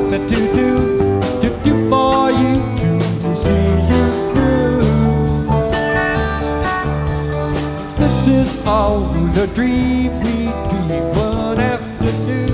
me to do for you, to see you through. This is all the dream we dream one afternoon.